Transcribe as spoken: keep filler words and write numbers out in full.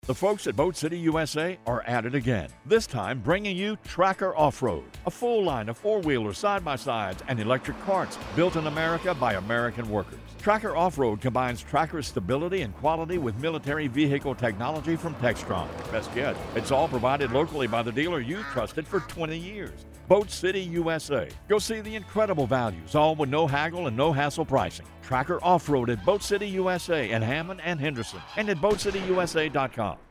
The folks at Boat City U S A are at it again, this time bringing you Tracker Off-Road, a full line of four-wheelers, side-by-sides, and electric carts built in America by American workers. Tracker Off-Road combines Tracker's stability and quality with military vehicle technology from Textron. Best yet, it's all provided locally by the dealer you've trusted for twenty years. Boat City U S A. Go see the incredible values, all with no haggle and no hassle pricing. Tracker Off-Road at Boat City U S A in Hammond and Henderson, and at boat city u s a dot com.